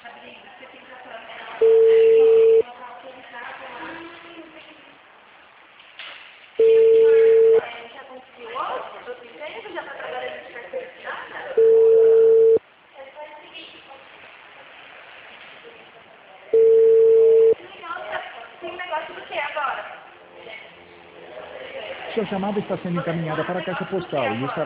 Já conseguiu outro? Do tempo já está trabalhando de carteira. Tem negócio do que agora? Sua chamada está sendo encaminhada para a caixa postal e estará